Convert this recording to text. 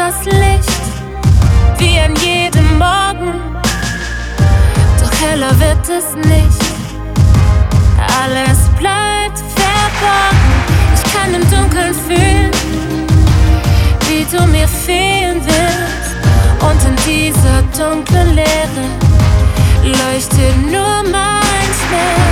das Licht, wie an jedem Morgen. Doch heller wird es nicht, alles bleibt verborgen. Ich kann im Dunkeln fühlen, wie du mir fehlen willst. Und in dieser dunklen Leere leuchtet nur mein Schmerz.